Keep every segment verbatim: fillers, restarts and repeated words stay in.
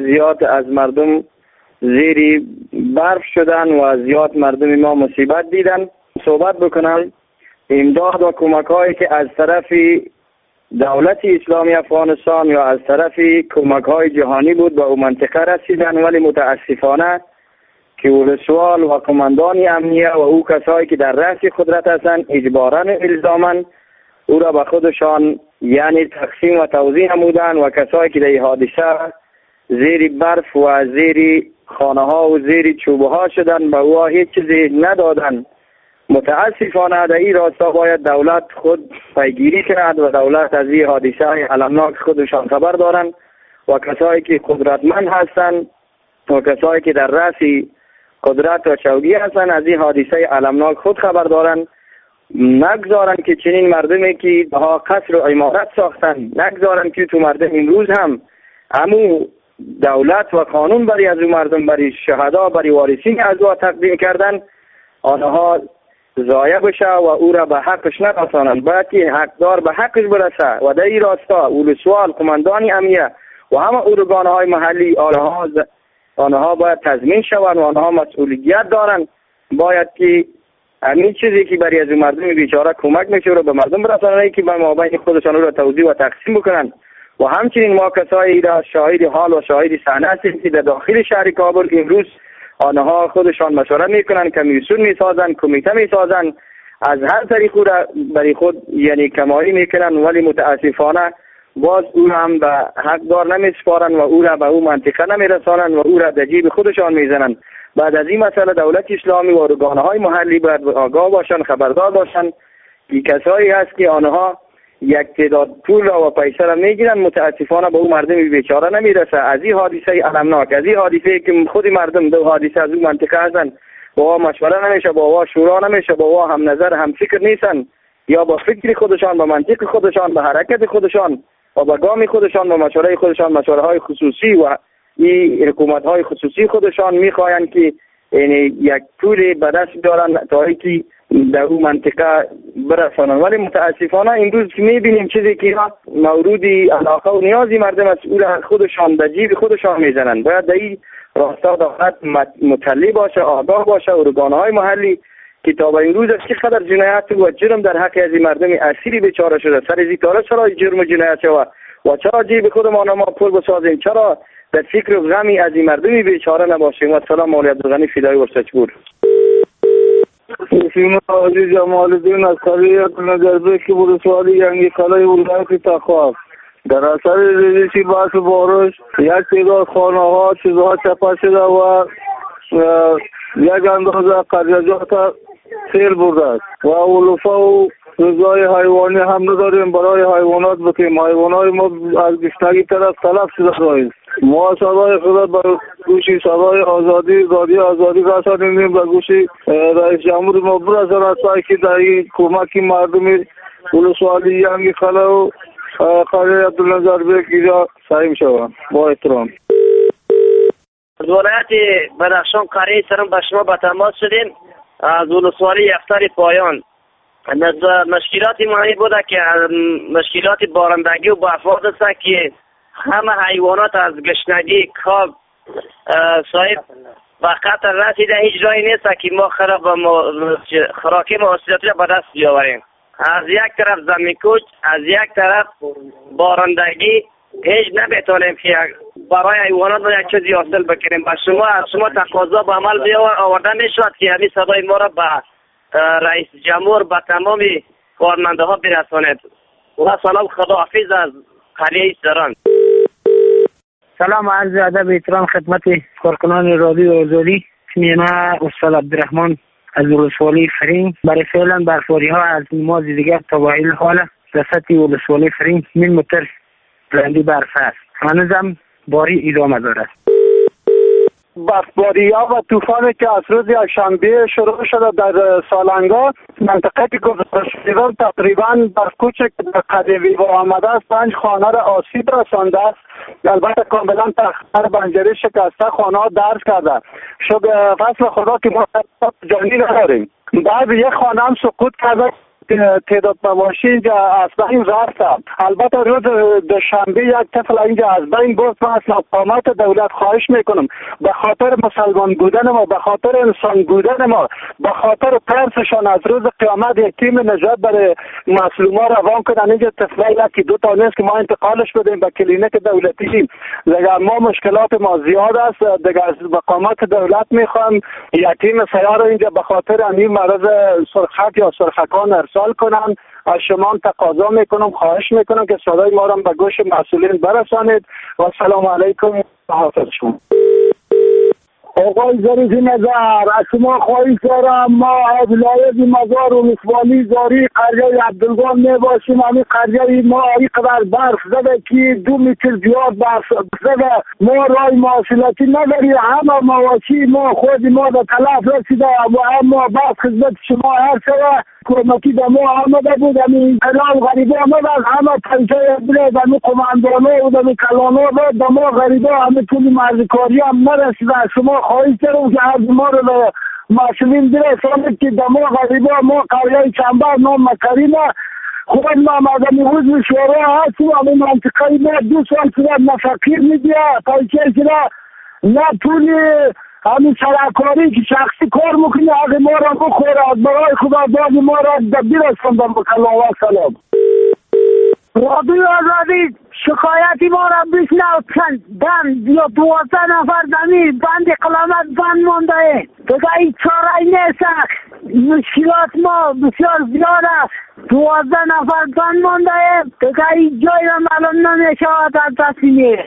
زیاد از مردم زیر برف شدن و زیاد مردم ما مصیبت دیدن. صحبت بکنم امداد و کمک هایی که از طرف دولت اسلامی افغانستان یا از طرف کمک های جهانی بود به اون منطقه رسیدن، ولی متاسفانه که ولسوال و کماندان امنیه و او کسایی که در رأس قدرت هستند اجباراً الزاماً او را به خودشان یعنی تقسیم و توزیع نمودن و کسایی که در حادثه زیر برف و زیر خانه ها و زیر چوبه ها شدن به او هیچ چیزی ندادن. متاسفانه در این راستا باید دولت خود پیگیری کند و دولت از این حادثه المناک خودشان خبر دارند و کسایی که قدرتمند هستند و کسایی که در رأس قدرت و چوگی هستند از این حادثه المناک خود خبر دارند. نگذارن که چنین مردمی که ها قصر و عمارت ساختن، نگذارن که تو مردم امروز هم همو دولت و قانون برای از اون مردم، برای شهدا، برای وارثین از او تقدیم کردن، آنها ضایع بشه و او را به حقش نرسانند. باید که حقدار به حقش برسه و در این راستا ولسوال، قماندان امنیه و همه ارگانهای محلی آنها آنها باید تضمین شوند و آنها مسئولیت دارند. باید که همین چیزی که برای از مردم بیچاره کمک میشه رو به مردم برسانند که به مابین خودشان رو توزیع و تقسیم بکنن. و همچنین ما کسایی را شاهد حال و شاهد صحنه هستیم که در داخل شهر کابل امروز آنها خودشان مشوره میکنن، کمیسیون میسازن، کمیته میسازن، از هر طریق را برای خود یعنی کمایی میکنن، ولی متاسفانه باز او هم به حقدار نمیسپارن و او را به او منطقه نمیرسانن و او را در جیب خودشان میزنن. بعد از این مسئله دولت اسلامی و ارگانهای محلی باید آگاه باشن، خبردار باشن که کسایی هست که آنها یک تعداد پول را و پیسه را میگیرن، متاسفانه به او مردم بیچاره نمیرسه. از این حادثه المناک، از این حادثه که خود مردم دو حادثه از اون منطقه هستن، با مشوره نمیشه، با شورا نمیشه، با هم نظر هم فکر نیستن، یا با فکر خودشان، با منطق خودشان، با حرکت خودشان و با گام خودشان، با مشوره خودشان، مشوره های خصوصی و این حکومت های خصوصی خودشان میخواین که یعنی یک پول به دست دارن تا اینکه در اون منطقه برسانن. ولی متاسفانه امروز که میبینیم چیزی که مورود علاقه و نیازی مردم از اون خودشان در جیب خودشان میزنن. باید در این راستا دولت مطلع باشه، آگاه باشه، ارگانهای محلی که تا به امروز چقدر جنایت و جرم در حق از مردم اسیری بیچاره شده، سر از این چرا جرم و جنایت شود و چرا جیب خودمان ما پول بسازیم، چرا در فکر و غمی از این مردمی بیچاره نباشیم. و سلام مولا عبدالغنی فدای ورسچگور. سیما عزیز جمال الدین از قریه نظربه که ولسوالی ینگی قلعه ولایت تخار در اثر ریزش برف بارش یک تعداد خانه ها چیزها چپه شده و یک اندازه قریجات سیل برده است و علوفه و غذای حیوانی هم نداریم برای حیوانات بکنیم. حیوانات ما از گشنگی طرف تلف شده داریم. ما صدای خود به گوشی صدای آزادی رادیو آزادی رسانیم، به گوشی رئیس جمهور ما برساند تا که در این کمکی مردمی ولسوالی ینگی قلعه و قریه عبدالنظر بیگ اینجا سعیم شوند. با احترام. از ولایت بدخشان قریه سرم به شما به تماس شدیم از ولسوالی یفتر پایان. مشکلات مهمی بوده که مشکلات بارندگی و برفات است که همه حیوانات از گشنگی کاب صاحب و خطر رسیده، هیچ راهی نیست که ما خراب خوراکی محصولاتی را به دست بیاوریم. از یک طرف زمین کوچ، از یک طرف بارندگی، هیچ نمیتونیم که برای حیوانات ما یک چیزی حاصل بکنیم. با شما از شما تقاضا به عمل بیاورده میشود که همین صدای ما را به رئیس جمهور به تمام کارمنده ها برسانید. و سلام، خداحافظ از قریه سران. سلام، عرض ادب احترام خدمت کارکنان رادیو آزادی. من استاد عبدالرحمن از ولسوالی فرین. برای فعلا برفباری ها از نماز دیگر تا وحیل حال در سطح ولسوالی فرین من متر بلندی برف است. هنوزم باری ادامه دارد. برفباری ها و طوفانی که از روز یکشنبه شروع شده در سالنگا منطقه که گزارش شده تقریبا برف کوچک در قدیمی و آمده است پنج خانه را آسیب رسانده است. البته کاملا تخت بنجری شکسته، خانه ها درز کرده. شب فصل خدا که ما جانی نداریم. بعد یک خانه هم سقوط کرده تعداد باشی اینجا از بین رفتم. البته روز دوشنبه یک طفل اینجا از بین برد. من از مقامات دولت خواهش میکنم به خاطر مسلمان بودن ما، به خاطر انسان بودن ما، به خاطر ترسشان از روز قیامت یک تیم نجات برای مظلوما روان کنن. اینجا طفلای یکی دو تا نیست که ما انتقالش بدیم به کلینیک دولتی. دیگه ما مشکلات ما زیاد است. دیگه از مقامات دولت میخوام یتیم سیار اینجا به خاطر همین مرض سرخک یا سرخکان ارسال کنن. از شما تقاضا میکنم، خواهش میکنم که صدای ما را به گوش مسئولین برسانید و السلام علیکم و حافظ شما. آقای ظریف نظر، از شما خواهش دارم ما از لایق مزار و ولسوالی زاری قریه عبدالگان میباشیم. همین قریه ما اینقدر برف زده که دو متر زیاد برف زده. ما رای مواصلاتی نداریم. همه مواشی ما خود ما به تلف رسیده و اما بعد خدمت شما هر شده کمکی به ما آمده بود. همین الان غریبه آمده از همه پنچه بره به می قماندانه و به می کلانه به ما غریبه همه طول مرزکاری هم نرسیده. شما خواهش دارم که از ما رو به مسئولین برسانید که به ما غریبه ما قریه چنبر نام مکرینه خود ما مدنی حضب شورا هستیم. همین منطقه ما دو سال شده نفقیر میدیه پایچه شده نه طولی همین سرکاری که شخصی کار میکنه حق ما را بخوره. از برای خدا داد ما را برسان به مکلم و سلام. رادیو آزادی شکایتی ما را بشنوتن دن یا دوازده نفر دمی بند قلامت بند مانده دیگه این چاره نیست. مشکلات ما بسیار زیاد است. دوازده نفر بند مانده دیگه این جای را معلوم نمیشود از دستی میره.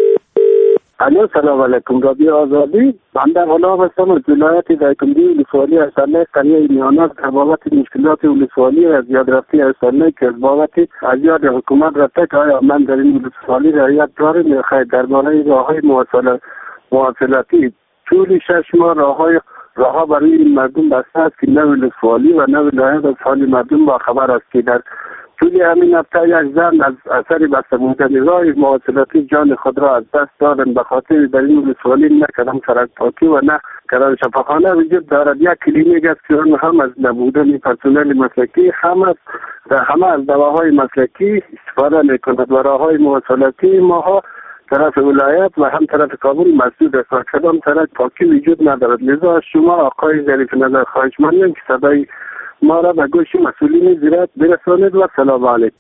الو سلام علیکم. رادیو آزادی. من در غلام هستم از ولایت دایکنی ولسوالی ارسله قریه میانات در بابت مشکلات ولسوالی از یاد رفتی ارسله که از بابت از یاد حکومت رفته که آیا من در این ولسوالی رعایت دارم یا خیر. درباره راههای مواصلاتی طول شش ماه راههای راهها برای این مردم بسته است که نه ولسوالی و نه ولایت از حال مردم با خبر است که در طول همین هفته یک زن از اثر بسته بودن راه مواصلاتی جان خود را از دست دادند. به خاطر در این ولسوالی نه کدام سرک پاکی و نه کدام شفاخانه وجود دارد. یک کلینیک است که آن هم از نبودن پرسنل مسلکی هم از همه از دواهای مسلکی استفاده میکند و راههای مواصلاتی ماها طرف ولایت و هم طرف کابل مسدود است و کدام سرک پاکی وجود ندارد. لذا شما آقای ظریف نظر خواهشمندم که صدای ما را به گوش مسئولین زیرت برسانید و سلام علیکم.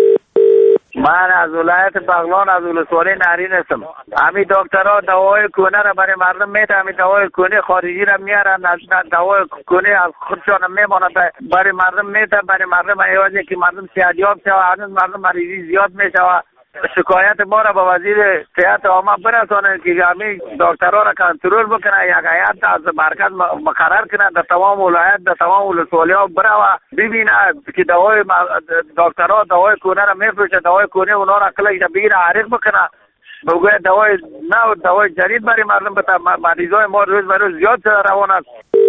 من از ولایت بغلان از ولسوالی نهرین هستم. همین دکترها دوای کونه را برای مردم میده. همین دوای کونه خارجی را میارن. دوای کونه از خودشان میماند برای مردم میده. برای مردم ایوازی که مردم صحتیاب شود. هنوز مردم مریضی زیاد میشود. شکایت ما را به وزیر صحت عامه برسانند که همین دکترها را کنترل بکنه. یک هیئت از مرکز مقرر کنه در تمام ولایت در تمام ولسوالی‌ها بره و ببینه که دوای دکترها دوای کونه را میفروشه. دوای کونه اونا را کلش بگیره عریق بکنه. بگوید دوای نه دوای جدید برای مردم بده. مریضای ما روز به روز زیاد شده روان است.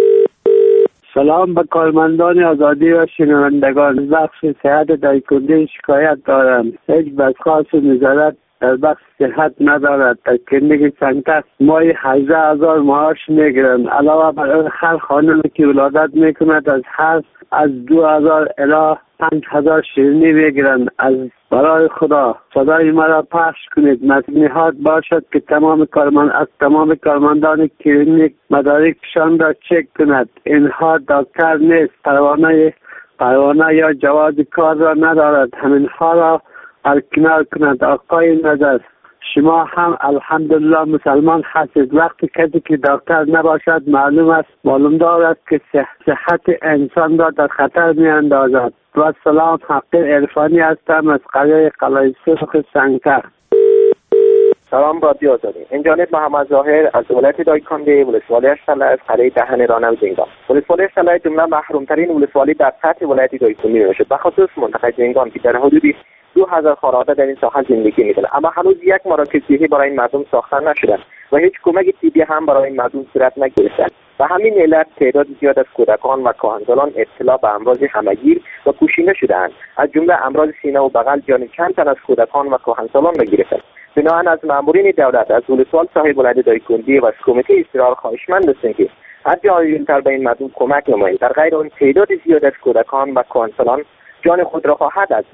سلام به کارمندان آزادی و شنوندگان. بخش صحت دایکنی شکایت دارم. هیچ بازخواست نظارت در بخش صحت ندارد. در کلینیک سنگتر ماهی هجده هزار معاش میگیرند. علاوه بر آن هر خانمی که ولادت میکند از هر از دو هزار الی پنج هزار شیرینی میگیرند. از برای خدا صدای مرا پخش کنید. مسئولیت باشد که تمام کارمند از تمام کارمندان کلینیک مدارکشان را چک کند. اینها دکتر نیست. پروانه پروانه یا جواز کار را ندارد. همینها را برکنار کند. آقای نظر شما هم الحمدلله مسلمان هستید. وقتی کسی که دکتر نباشد معلوم است معلوم دارد که صحت انسان را در خطر می اندازد. و سلام، حقیر عرفانی هستم از قریه قلعه سرخ سنگتر. سلام رادیو آزادی. این جانب محمد ظاهر از ولایت دایکنی ولسوالی اشتله از قریه دهن رانم زنگان. ولسوالی اشتله جمله محرومترین ولسوالی در سطح ولایت دایکنی میباشد. به خصوص منطقه زنگان که در حدود دو هزار خانواده در این ساحه زندگی میکنند، اما هنوز یک مراکز صحی برای این مردم ساخته نشده و هیچ کمک طبی هم برای این مردم صورت نگرفته. و همین علت تعداد زیاد از کودکان و کاهنسالان ابتلا به امراض همگیر و کوشینه شدهاند. از جمله امراض سینه و بغل جان چند تن از کودکان و کاهنسالان را گرفته. بنابراین از مامورین دولت از ولسوال صاحب ولایت دایکنی و از کمیته اضطرار خواهشمند هستیم که حتی آیونتر به این مردم کمک نمایید. در غیر آن تعداد زیاد از کودکان و کانسلان جان خود را خواهد از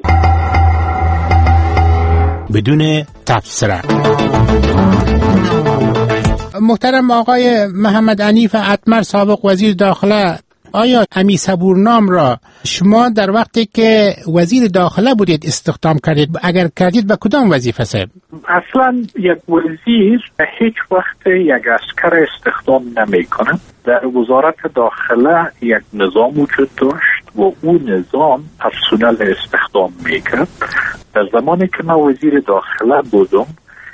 بدون تبصره. محترم آقای محمد عنیف اتمر سابق وزیر داخله، آیا امی صبورنام را شما در وقتی که وزیر داخله بودید استخدام کردید؟ اگر کردید به کدام وظیفه صاحب؟ اصلا یک وزیر هیچ وقت یک عسکر استخدام نمی کنه. در وزارت داخله یک نظام وجود داشت و اون نظام پرسنل استخدام میکرد. در زمانی که من وزیر داخله بودم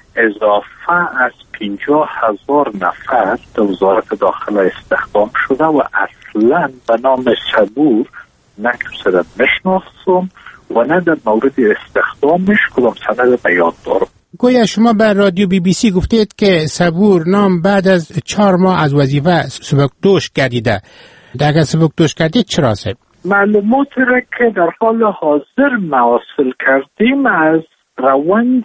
اضافه از پنجاه هزار نفر در وزارت داخله استخدام شده و اصلا به نام صبور نه کسی نشناسم و نه در مورد استخدامش کدام سند به یاد دارم. گویا شما به رادیو بی بی سی گفتید که صبور نام بعد از چهار ماه از وظیفه سبکدوش گردیده. اگر سبکدوش گردید چرا صاحب؟ معلوماتی را که در حال حاضر حاصل کردیم از روند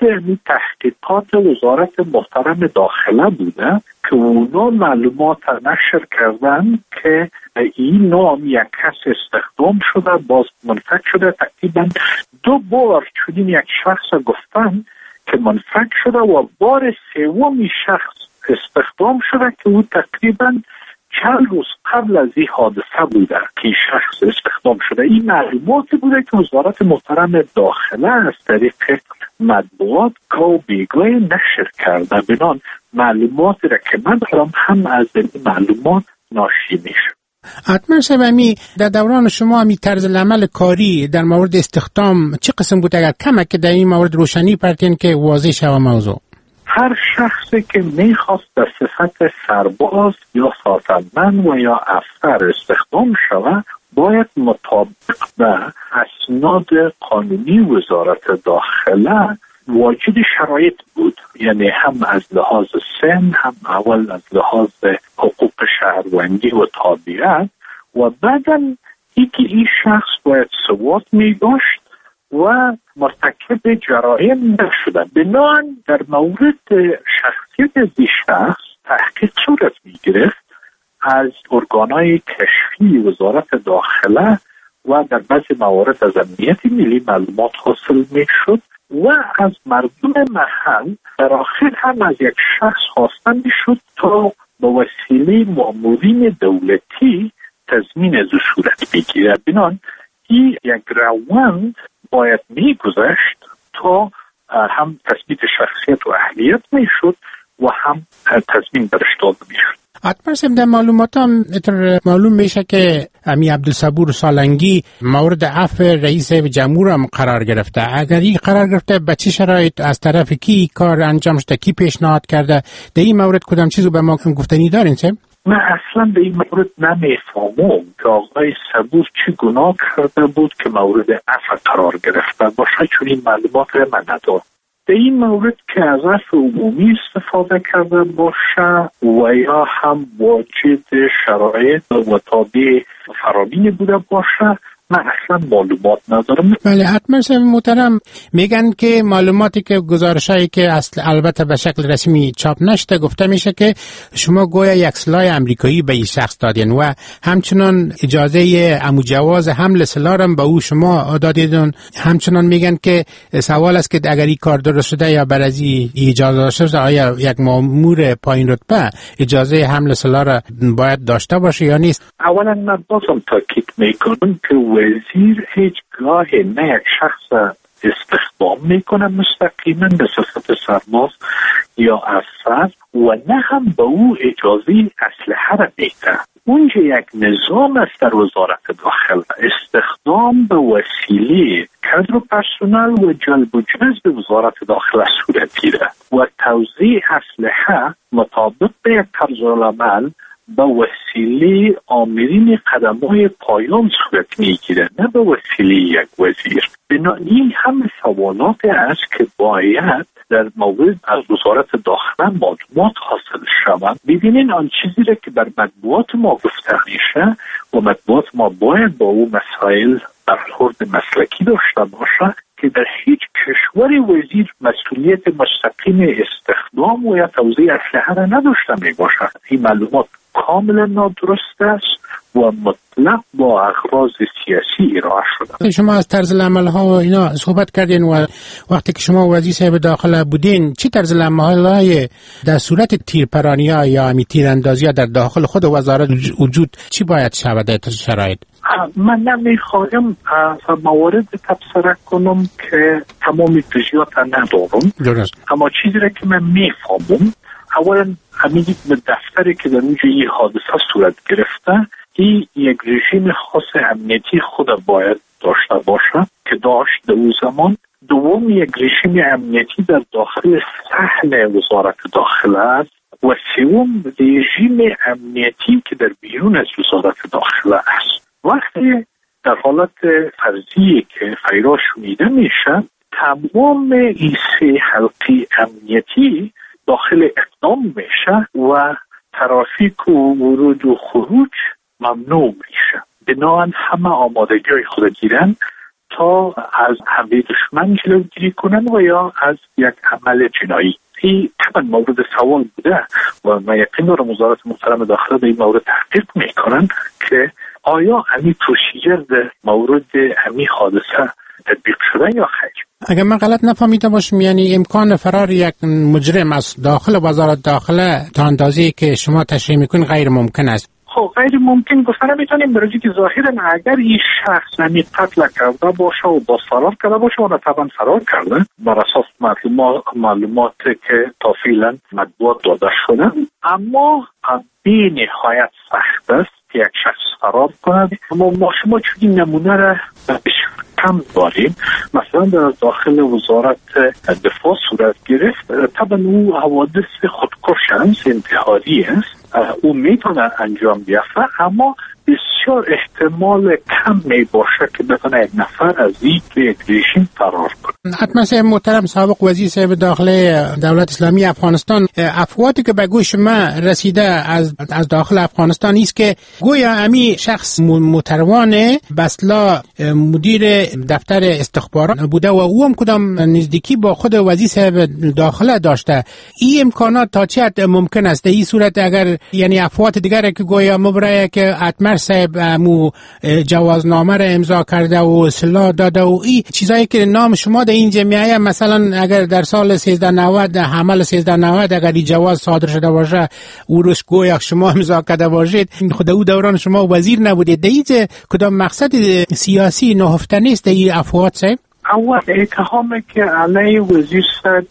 تحقیقات وزارت محترم داخله بوده که اونا معلومات نشر کردن که این نام یک کس استخدام شده باز منفک شده. تقریبا دو بار چنین یک شخص گفتن که منفک شده و بار سومی شخص استخدام شده که او تقریبا چند روز قبل از این حادثه بوده که این شخص استخدام شده. این معلوماتی بوده که وزارت محترم داخله از طریق مطبوعات گاو بیگاه نشر کرده. بنان معلوماتی را که من دارم هم از این معلومات ناشی میشه. اتمر صاحب، در دوران شما امی طرز العمل کاری در مورد استخدام چه قسم بود؟ اگر کمک که در این مورد روشنی پرتین که واضح شود موضوع. هر شخصی که میخواست در صفت سرباز یا سازماندهند و یا افسر استخدام شود باید مطابق به اسناد قانونی وزارت داخله واجد شرایط بود، یعنی هم از لحاظ سن، هم اول از لحاظ حقوق شهروندی و تابعیت و بعدا اینکه این شخص باید سواد می داشت و مرتکب جرایم نشده. بنابراین در مورد شخصیت از این شخص تحقیق صورت می گرفت از ارگانهای کشفی وزارت داخله و در بعضی موارد از امنیت ملی معلومات حاصل می شد و از مردم محل در آخر هم از یک شخص خواسته می شد تا به وسیله مامورین دولتی تضمین از صورت بگیرد. بنابراین این یک روند باید می گذشت تا هم تثبیت شخصیت و اهلیت می شد و هم تضمین برش داده می شد. اتمر صاحب، در معلوماتم معلوم میشه که امی عبدالصبور سالنگی مورد عفو رئیس جمهور هم قرار گرفته. اگر این قرار گرفته به چه شرایط از طرف کی کار انجام شده، کی پیشنهاد کرده؟ در این مورد کدام چیزو به ما گفتنی دارین صاحب؟ من اصلا به این مورد نمیفهمم که آقای صبور چه گناه کرده بود که مورد عفو قرار گرفته باشه، چون این معلومات را من ندارم. در این مورد که از عفو عمومی استفاده کرده باشه و یا هم واجد شرایط و تابع فرامین بوده باشه من اصلا معلومات ندارم. بله اتمر صاحب محترم، میگن که معلوماتی که گزارشایی که اصل البته به شکل رسمی چاپ نشده گفته میشه که شما گویا یک سلاح امریکایی به این شخص دادین و همچنان اجازه عمو جواز حمل سلاح هم به او شما دادیدون. همچنان میگن که سوال است که اگر این کار درست شده یا بر از این اجازه شده آیا یک مأمور پایین رتبه اجازه حمل سلاح را باید داشته باشه یا نیست؟ اولا من بازم تاکید میکنم که وزیر هیچگاه نه یک شخص استخدام میکنه مستقیما به صفت سرباز یا افسر و نه هم به او اجازه اسلحه را میده. اونجا یک نظام است در وزارت داخله، استخدام به وسیله کادر و پرسنل و جلب و جذب وزارت داخله صورت گیره و توزیع اسلحه مطابق به یک طرز العمل به وسیله آمرین قدم‌های پایان صورت میگیره، نه به وسیله یک وزیر. بنابراین هم سوالات است که باید در مورد از وزارت داخله معلومات حاصل شود. ببینین آن چیزی را که بر مطبوعات ما گفته میشه و مطبوعات ما باید با او مسائل برخورد مسلکی داشته باشه که در هیچ کشوری وزیر مسئولیت مستقیم استخدام و یا توزیع اسلحه را نداشته می باشد. این معلومات کاملا نادرست است و مطلق با اغراض سیاسی ارائه شده. شما از طرز العمل ها و اینا صحبت کردین و وقتی که شما وزیر صاحب داخله بودین چی طرز العمل های در صورت تیرپرانی ها یا امی تیراندازی ها در داخل خود وزارت وجود چی باید شود در شرایط؟ من نمیخوایم از موارد تبصره کنم که تمام جزئیات ندارم، درست. اما چیزی را که من میفهمم اولا همین دفتری که در اونجا این حادثه صورت گرفته این یک رژیم خاص امنیتی خود باید داشته باشه که داشت در اون زمان. دوم یک رژیم امنیتی در داخل صحن وزارت داخله است و سوم رژیم امنیتی که در بیرون از وزارت داخله است. وقتی در حالت فرضی که فیرا شنیده میشه تمام این سه حلقه امنیتی داخل اقدام میشه و ترافیک و ورود و خروج ممنوع میشه. بنابراین همه آمادگی خود گیرن تا از حمله دشمن جلوگیری کنن و یا از یک عمل جنایی. این طبعا مورد سوال بوده و من یقین دارم وزارت محترم داخله به این مورد تحقیق میکنن که آیا همین پروسیجر در مورد همین حادثه تطبیق شده یا خیر. اگر من غلط نفهمیده باشم یعنی امکان فرار یک مجرم از داخل وزارت داخله تا اندازه‌ای که شما تشریح میکنید غیر ممکن است. خب غیر ممکن گفتن نمیتونیم برای که ظاهرا اگر این شخص نمی قتل کرده باشه و با فرار کرده باشه و طبعا فرار کرده بر اساس معلومات معلومات که تا فعلا مطبوعات داده شده، اما بی نهایت سخت است که یک شخص فرار کند. اما ما شما چون نمونه را کم داریم، مثلا در داخل وزارت دفاع صورت گرفت، طبعا او حوادث خودکش انتحاری است، او میتونه انجام بیافته، اما بسیار احتمال کم می باشه که بتونه یک نفر از این یک رژیم فرار کنه. حتما صاحب محترم سابق وزیر صاحب داخله دولت اسلامی افغانستان، افواتی که به گوش ما رسیده از از داخل افغانستان است که گویا امی شخص متروانه بسلا مدیر دفتر استخبارات بوده و او هم کدام نزدیکی با خود وزیر صاحب داخله داشته. این امکانات تا چه حد ممکن است؟ این صورت اگر یعنی افوات دیگر که گویا مبرای که اتمر صاحب مو جوازنامه را امضا کرده و سلاح داده و این چیزایی که نام شما در این جمعیه، مثلا اگر در سال سیزده نود حمل سیزده نود اگر این جواز صادر شده باشه او روش گویا شما امضا کرده باشید، خود او دوران شما وزیر نبودید، دیگه کدام مقصد سیاسی نهفته نیست این افوات صاحب؟ اول اتهامی که علیه وزیر صاحب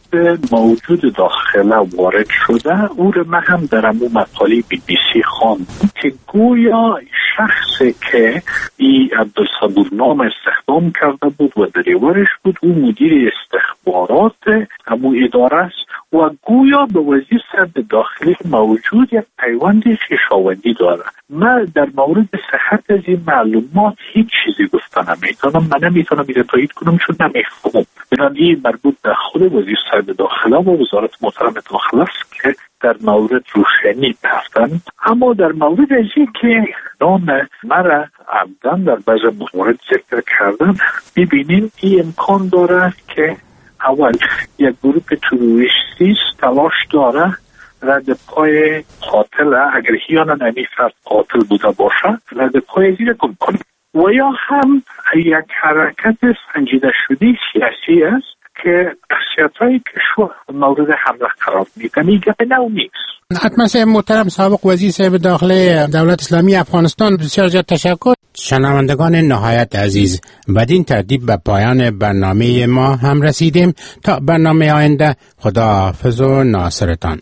موجود داخله وارد شده او رو من هم در امو مقاله بی بی سی خواندم که گویا شخصی که ای عبدالصبور نام استخدام کرده بود و دریورش بود او مدیر استخبارات امو اداره است و گویا به وزیر صاحب داخلی موجود یک پیوند خویشاوندی داره. من در مورد صحت از این معلومات هیچ چیزی گفتن نمیتونم، من نمیتونم این تایید کنم چون نمیفهمم. بنابراین این مربوط به خود وزیر صاحب داخله و وزارت محترم داخله است که در مورد روشنی رفتن. اما در مورد از این که نام مرا عمدن در بعض مورد ذکر کردن، ببینیم این امکان داره که اول یک گروه تروریستی تلاش داره رد پای قاتل، اگر هیانا نمی فرد قاتل بوده باشه، رد پای زیر گم کنه و یا هم یک حرکت سنجیده شده سیاسی است که شخصیت‌های کشور مورد حمله قرار میدن. میگه نو نیست. حتما صاحب محترم سابق وزیر صاحب داخله دولت اسلامی افغانستان، بسیار زیاد تشکر. شنوندگان نهایت عزیز، بدین ترتیب به پایان برنامه ما هم رسیدیم. تا برنامه آینده، خداحافظ و ناصرتان.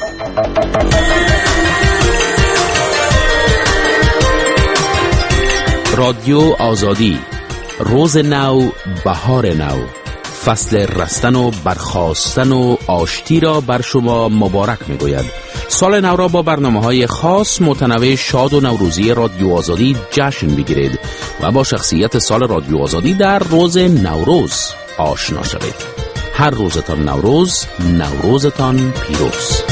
رادیو آزادی، روز نو، بهار نو، فصل رستن و برخاستن و آشتی را بر شما مبارک می‌گوید. سال نو را با برنامه‌های خاص متنوع شاد و نوروزی رادیو آزادی جشن بگیرید و با شخصیت سال رادیو آزادی در روز نوروز آشنا شوید. هر روزتان نوروز، نوروزتان پیروز.